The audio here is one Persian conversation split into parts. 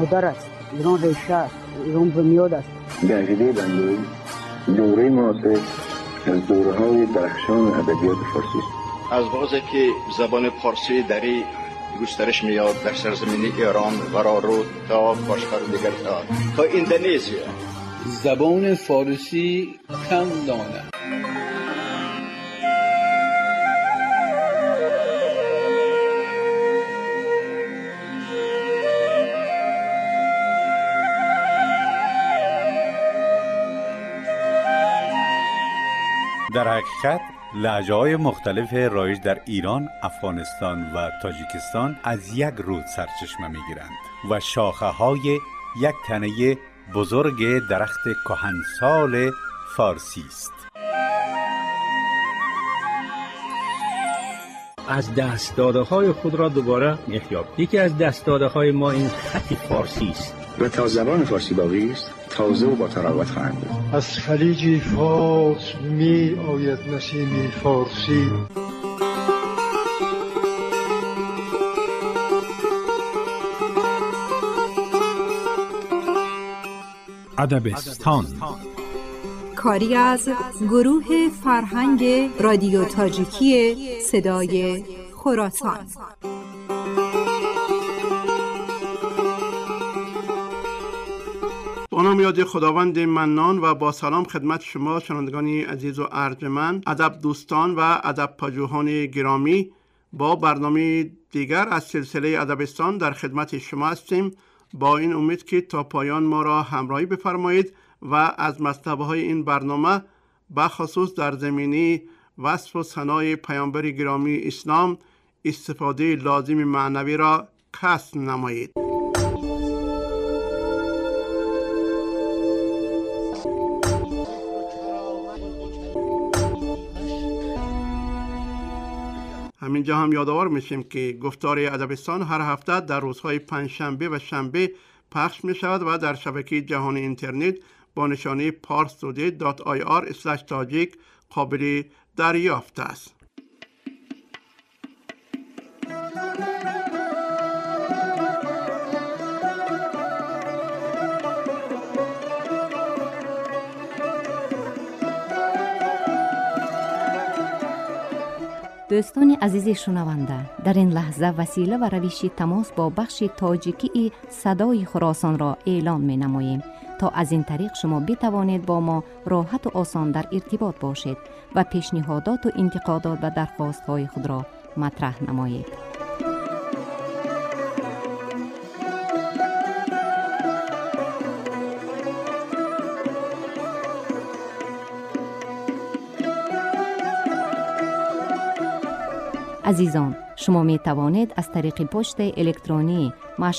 مادر است، ایران ریشه است، ایران بنیاد است. در عقیده بنده دوره معاصر از دوره‌های درخشان ادبیات فارسی است. از وقتی که زبان فارسی در گسترش میاد در سرزمین ایران و رو تا باشتر دیگر تا اندونزیا، زبان فارسی کم دانه. در حقیقت لهجه‌های مختلف رایج در ایران، افغانستان و تاجیکستان از یک رود سرچشمه می‌گیرند و شاخه‌های یک تنه بزرگ درخت کهنسال فارسی است. از دست‌داده‌های خود را دوباره می‌یابیم. یکی از دست‌داده‌های ما این خط فارسی است و تا زبان فارسی باقی است تازه و با تراوت خواهند بود. از خلیج فارس می آید نسیم فارسی. ادبستان کاری از گروه فرهنگ رادیو تاجیکی صدای خراسان. با نام یاد خداوند منان و با سلام خدمت شما شنوندگان عزیز و ارجمند، ادب دوستان و ادب پژوهان گرامی، با برنامه دیگر از سلسله ادبستان در خدمت شما هستیم، با این امید که تا پایان ما را همراهی بفرمایید و از مطلب‌های این برنامه بخصوص در زمینه وصف و ثنای پیامبر گرامی اسلام استفاده لازم معنوی را کسب نمایید. همینجا هم یادآور میشیم که گفتار ادبستان هر هفته در روزهای پنجشنبه و شنبه پخش می شود و در شبکه جهانی اینترنت با نشانه parstoday.ir/tajik قابل دریافت است. دوستان عزیز شنونده، در این لحظه وسیله و روش تماس با بخش تاجیکی صدای خراسان را اعلام می نماییم تا از این طریق شما بتوانید با ما راحت و آسان در ارتباط باشید و پیشنهادات و انتقادات و درخواست های خود را مطرح نمایید. عزیزان، شما می توانید از طریق پست الکترونی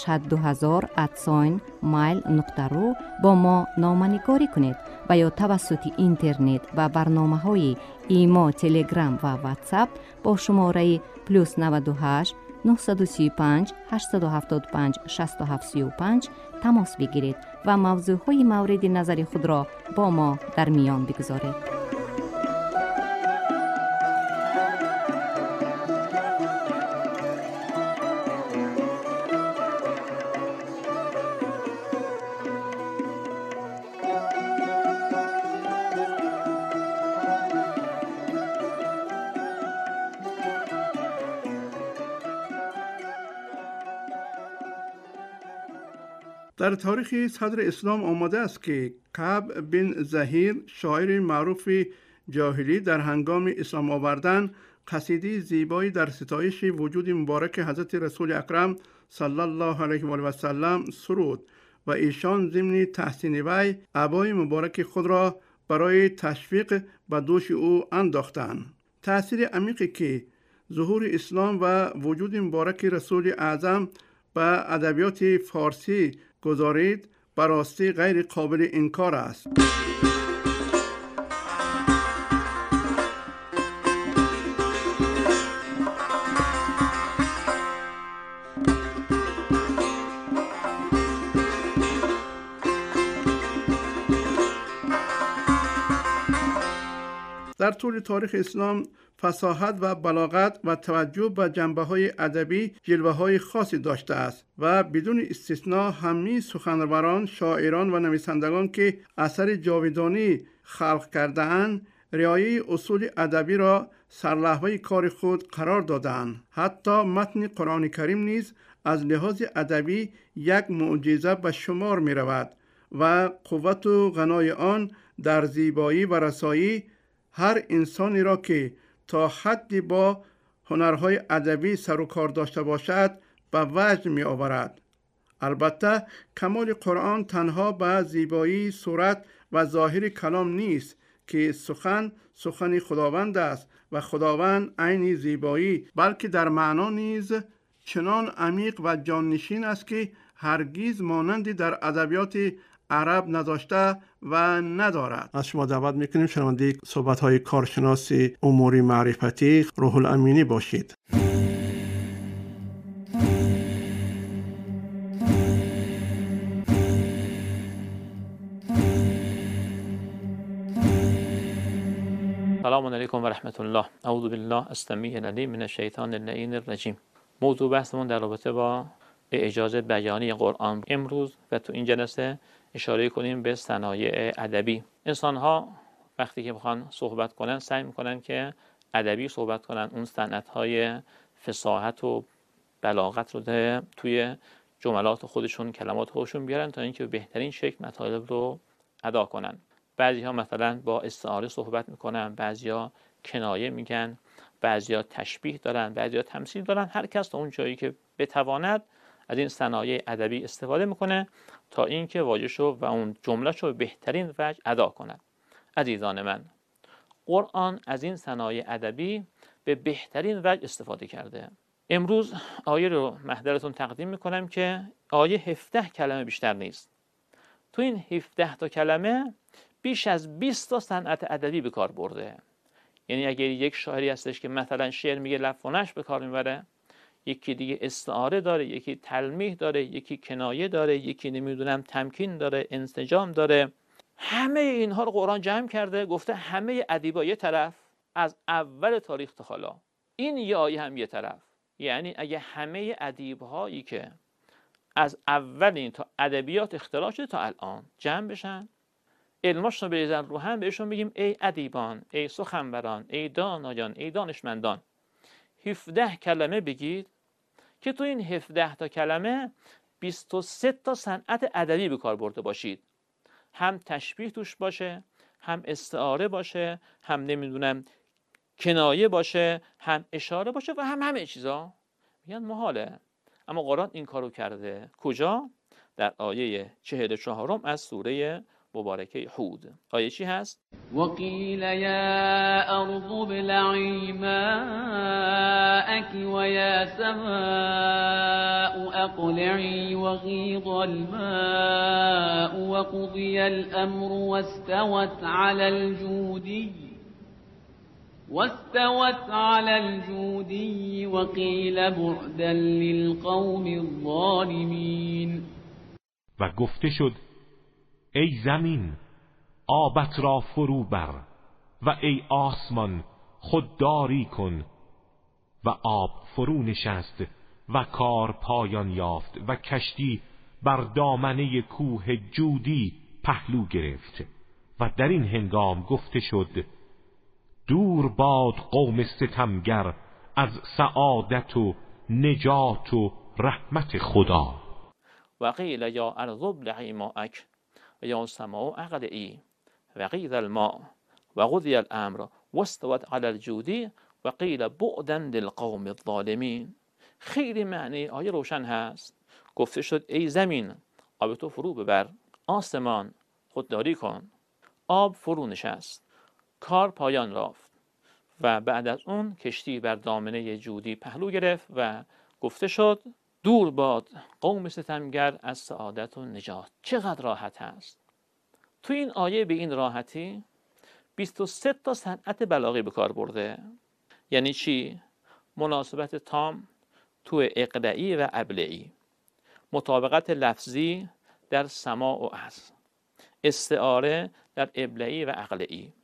mashhad2000@mail.ru با ما نامه‌نگاری کنید و یا توسط اینترنت و برنامه‌های ایما، تلگرام و واتساپ با شماره +98 935 875 6735 تماس بگیرید و موضوعهای مورد نظر خود را با ما در میان بگذارید. در تاریخ صدر اسلام آمده است که کعب بن زهیر شاعر معروف جاهلی در هنگام اسلام آوردن قصیده زیبایی در ستایش وجود مبارک حضرت رسول اکرم صلی الله علیه و آله و سلم سرود و ایشان ضمن تحسین وی عبای مبارک خود را برای تشویق به دوش او انداختند. تأثیر عمیقی که ظهور اسلام و وجود مبارک رسول اعظم به ادبیات فارسی گذارید به راستی غیر قابل انکار است. در طول تاریخ اسلام فصاحت و بلاغت و توجه به جنبه‌های ادبی جلوه‌های خاصی داشته است و بدون استثنا همه سخنوران، شاعران و نویسندگان که اثر جاودانی خلق کرده‌اند رعایت اصول ادبی را سرلحوه کار خود قرار دادند. حتی متن قرآن کریم نیز از لحاظ ادبی یک معجزه به شمار می رود و قوت و غنای آن در زیبایی و رسایی هر انسانی را که تا حدی با هنرهای ادبی سر و کار داشته باشد به وجد می آورد. البته کمال قرآن تنها به زیبایی صورت و ظاهر کلام نیست که سخن خداوند است و خداوند عین زیبایی، بلکه در معنا نیز چنان عمیق و جاننشین است که هرگز مانندی در ادبیات عرب نداشته و ندارد. از شما دعوت میکنیم شنونده صحبت‌های کارشناس امور معرفتی روح الامینی باشید. سلام علیکم و رحمت الله. اعوذ بالله السمیع العلیم من الشیطان اللعین الرجیم. موضوع بحثمون در رابطه با اعجاز بیانی قرآن امروز و تو این جلسه اشاره کنیم به صنایع ادبی. انسان‌ها وقتی که میخوان صحبت کنن سعی میکنن که ادبی صحبت کنن، اون صنعت‌های فصاحت و بلاغت رو توی جملات خودشون، کلمات خودشون بیارن تا اینکه به بهترین شکل مطالب رو ادا کنن. بعضی‌ها مثلا با استعاره صحبت میکنن، بعضی‌ها کنایه میگن، بعضی‌ها تشبیه دارن، بعضی‌ها تمثیل دارن. هر کس تا اون جایی که بتواند از این صنایع ادبی استفاده میکنه تا اینکه واژه‌شو و اون جمله‌شو به بهترین وجه ادا کند. عزیزان من، قرآن از این صنایع ادبی به بهترین وجه استفاده کرده. امروز آیه رو محضرتون تقدیم میکنم که آیه 17 کلمه بیشتر نیست. تو این 17 تا کلمه بیش از 20 تا صنعت ادبی به کار برده. یعنی اگر یک شاعری هستش که مثلا شعر میگه لف و نشر به کار میبره، یکی دیگه استعاره داره، یکی تلمیح داره، یکی کنایه داره، یکی نمیدونم تمکین داره، انسجام داره، همه اینها رو قرآن جمع کرده، گفته همه ادیبا یه طرف از اول تاریخ تا حالا، این یه آیه هم یه طرف. یعنی اگه همه ادیب‌هایی که از اول این تا ادبیات اختراع شده تا الان جمع بشن، علماشون رو بریزن رو هم، بهشون بگیم ای ادیبان، ای سخنوران، ای دانایان، ای دانشمندان، 17 کلمه بگید که تو این 17 تا کلمه 23 تا صنعت ادبی به کار برده باشید. هم تشبیه توش باشه، هم استعاره باشه، هم نمیدونم کنایه باشه، هم اشاره باشه و هم همه چیزا. میگن محاله، اما قرآن این کارو کرده. کجا؟ در آیه 44 از سوره مبارکه هود. آیه چی هست؟ وقیل یا ارض ابلعی ماءک و یا سماء اقلعی وغیض الماء وقضی الامر واستوت على الجودی وقیل بعدا للقوم الظالمین. و گفته شد ای زمین آبت را فرو بر و ای آسمان خودداری کن. و آب فرو نشست و کار پایان یافت و کشتی بر دامنه کوه جودی پهلو گرفت. و در این هنگام گفته شد دور باد قوم ستمگر از سعادت و نجات و رحمت خدا. و قیل یا ارض ابلعی ماءک و یا سماء اقلعی وغیض الماء وقضی الامر واستوت على الجودی و قیل بعدا للقوم الظالمین. خیلی معنی آیه روشن هست. گفته شد ای زمین آب تو فرو ببر، آسمان خودداری کن. آب فرو نشست، کار پایان یافت و بعد از اون کشتی بر دامنه جودی پهلو گرفت و گفته شد دور باد قوم ستمگر از سعادت و نجات. چقدر راحت هست. تو این آیه به این راحتی 23 تا صنعت بلاغی به کار برده. یعنی چی؟ مناسبت تام تو اقلعی و ابلعی، مطابقت لفظی در سماع و عصر، استعاره در ابلعی و اقلعی،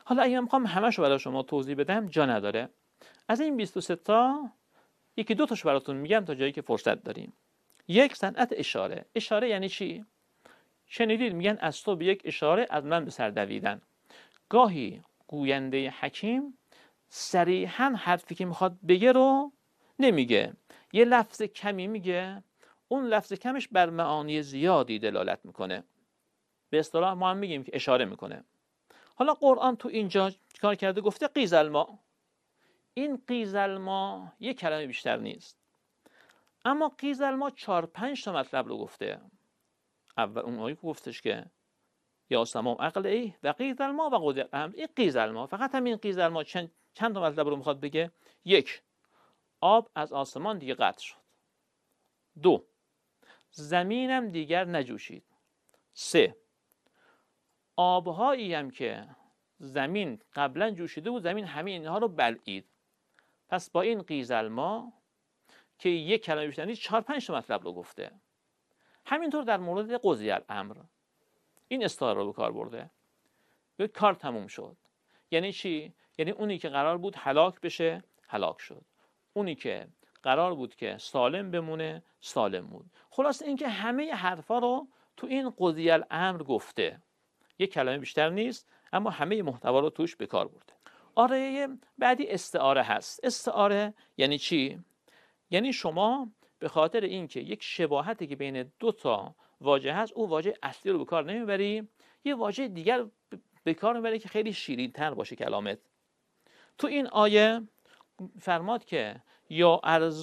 حالا اگه من میخوام همه‌شو برای شما توضیح بدم جا نداره. از این 23 تا یکی دو تاش براتون میگم تا جایی که فرصت داریم. یک، صنعت اشاره. اشاره یعنی چی؟ شنیدید میگن از تو به یک اشاره از من به سر دویدن. گاهی گوینده حکیم صریحاً حرفی که میخواد بگه رو نمیگه، یه لفظ کمی میگه، اون لفظ کمش بر معانی زیادی دلالت میکنه. به اصطلاح ما هم میگیم که اشاره میکنه. حالا قرآن تو اینجا چیکار کرده؟ گفته قیز الماء. این قیز الماء یک کلمه بیشتر نیست، اما قیز الماء 4-5 تا مطلب رو گفته. اول اون آیه گفتش که یا سماع عقلی و قیز الماء و قضی الامر. این قیز الماء، فقط همین قیز الماء چند تا مطلب رو میخواد بگه. یک، آب از آسمان دیگه قطع شد. 2، زمینم دیگر نجوشید. 3، آبهایی هم که زمین قبلا جوشیده بود زمین همه اینها رو بلعید. پس با این قیز الماء که یک کلمه بیشتر نیست 4-5 تا مطلب رو گفته. همینطور در مورد قضی الامر این استعاره رو به کار برده. به کار تموم شد. یعنی چی؟ یعنی اونی که قرار بود هلاک بشه هلاک شد، اونی که قرار بود که سالم بمونه سالم بود. خلاص اینکه همه حرفا رو تو این قضی الامر گفته. یک کلمه بیشتر نیست اما همه محتوا رو توش به کار برده. آره بعدی استعاره هست. استعاره یعنی چی؟ یعنی شما به خاطر اینکه یک شباهتی که بین دو تا واژه هست او واژه اصلی رو به کار نمیبری، یه واژه دیگر به کار میبری که خیلی شیرین تر باشه کلامت. تو این آیه فرماد که یا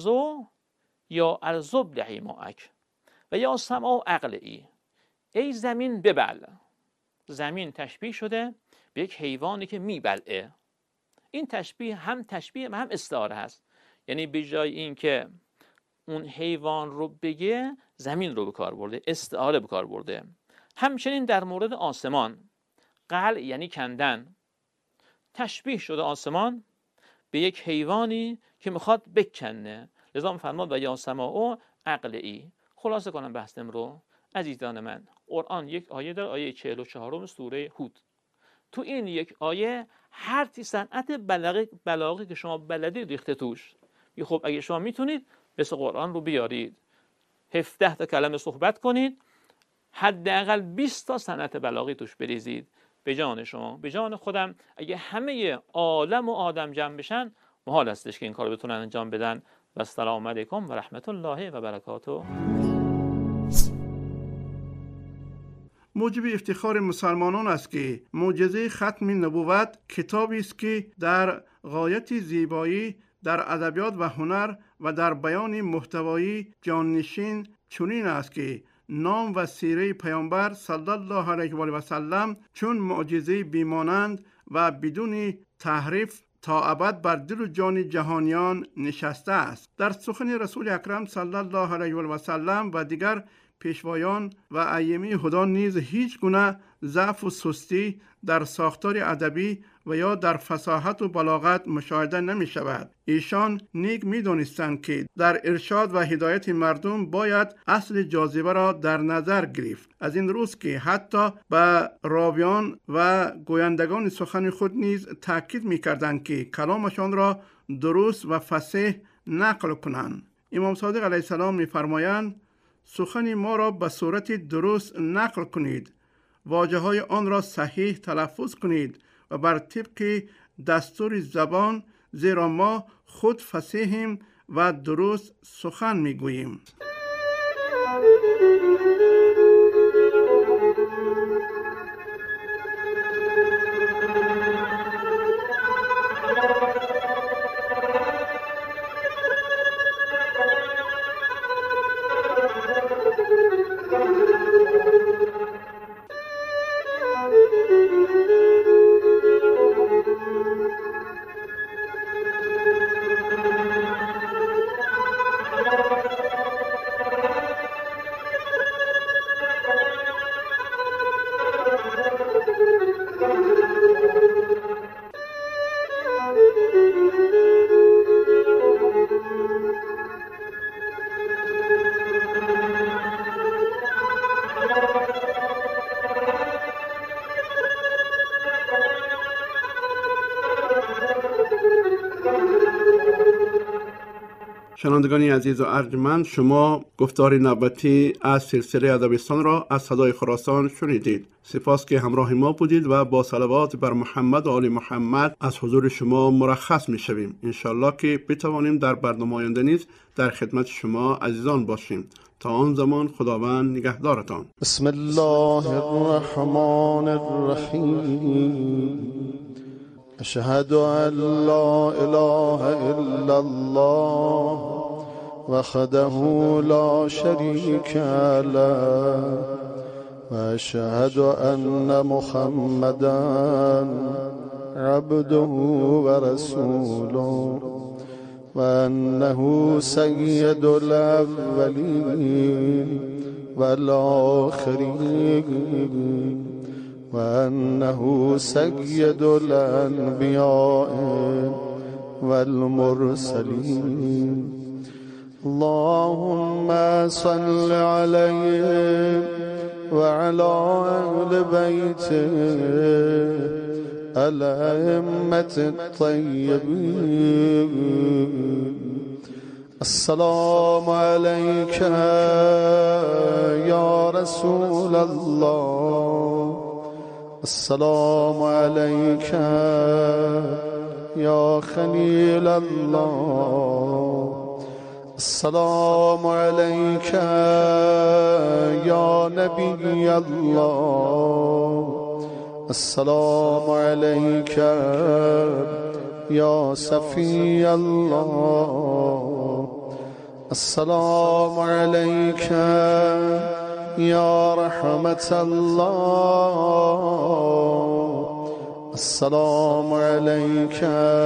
ارزو بلعی ماءک و یا سماع عقلی. ای زمین ببل. زمین تشبیه شده به یک حیوانی که میبلعه. این تشبیه هم استعاره هست. یعنی به جای این که اون حیوان رو بگه زمین رو به کار برده، استعاره به کار برده. همچنین در مورد آسمان، قلع یعنی کندن، تشبیه شده آسمان به یک حیوانی که میخواد بکنه. لذا فرمود و یا سماع عقلی. خلاصه کنم بحثم رو عزیزان من. قرآن یک آیه در آیه 44 سوره هود. تو این یک آیه هر تی صنعت بلاغی که شما بلدید ریخته توش. خب اگه شما میتونید مثل قرآن رو بیارید 17 تا کلمه صحبت کنید، حداقل 20 تا صنعت بلاغی توش بریزید. به جان شما، به جان خودم، اگه همه عالم و آدم جمع بشن محال هستش که این کارو بتونن انجام بدن. و السلام علیکم و رحمت الله و برکاته. موجب افتخار مسلمانان است که معجزه ختم نبوت کتابی است که در غایت زیبایی در ادبیات و هنر و در بیان محتوایی جاننشین چنین است که نام و سیره پیامبر صلی الله علیه و آله و سلم چون معجزه بیمانند و بدون تحریف تا ابد بر دل و جان جهانیان نشسته است. در سخن رسول اکرم صلی الله علیه و آله و سلم و دیگر پیشوایان و ائمه هدی نیز هیچ گونه ضعف و سستی در ساختار ادبی و یا در فصاحت و بلاغت مشاهده نمی شود. ایشان نیک می دانستند که در ارشاد و هدایت مردم باید اصل جاذبه را در نظر گرفت. از این روز که حتی به راویان و گویندگان سخن خود نیز تاکید می کردند که کلامشان را درست و فصیح نقل کنند. امام صادق علیه السلام می فرمایند سخن ما را به صورت درست نقل کنید، واژه های آن را صحیح تلفظ کنید و بر طبق دستور زبان، زیرا ما خود فصیحیم و درست سخن میگوییم. شنوندگان عزیز و ارجمند، شما گفتار نوبتی از سلسله ادبستان را از صدای خراسان شنیدید. سپاس که همراه ما بودید و با صلوات بر محمد و آل محمد از حضور شما مرخص می شویم. انشالله که بتوانیم در برنامه آینده نیز در خدمت شما عزیزان باشیم. تا آن زمان خداوند نگهدارتان. بسم الله الرحمن الرحیم. اشهد ان لا اله الا الله وحده لا شریک له و اشهد ان محمدا عبده و رسوله و انه سید الاولین والآخرین و انه سید الانبیاء والمرسلین. اللهم صل علیه وعلى اهل بیته الائمة الطیبین. السلام علیک یا رسول الله. السلام علیک یا خلیل الله. السلام علیک یا نبی الله. السلام علیک یا صفی الله. السلام علیک یا رحمت الله. السلام علیک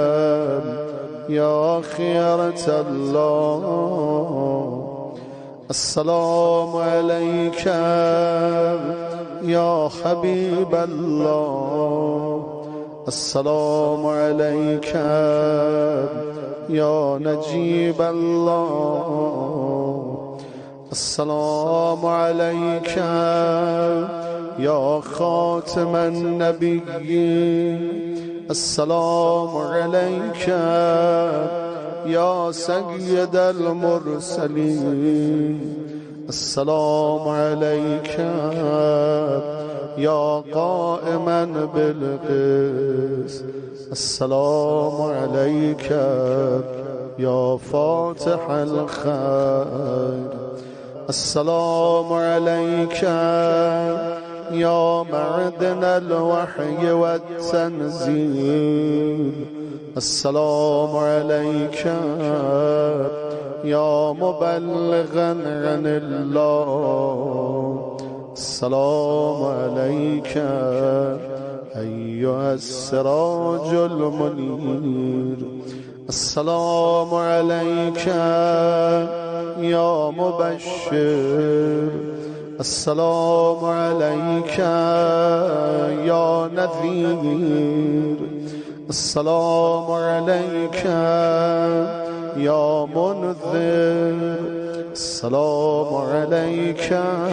یا خیرت الله. السلام علیک یا حبیب الله. السلام علیک یا نجیب الله. السلام علیک یا خاتم النبیین. السلام علیک یا سید المرسلین. السلام علیک یا قائما بالقسط. السلام علیک یا فاتح الخیر. السلام علیک یا معدن الوحی والتنزیل. السلام علیک یا مبلغا عن الله. السلام علیک ایها السراج المنیر. السلام علیک یا مبشر. السلام علیک یا نذیر. السلام علیک یا منذر. السلام علیک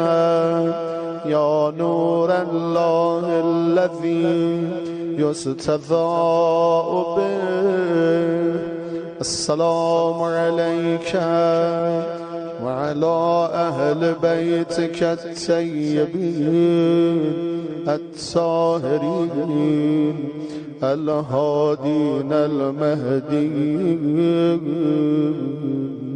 یا نور الله الذی یستضاء به. السلام علیک وعلى أهل بيتك الطيبين الطاهرين الهادين المهديين.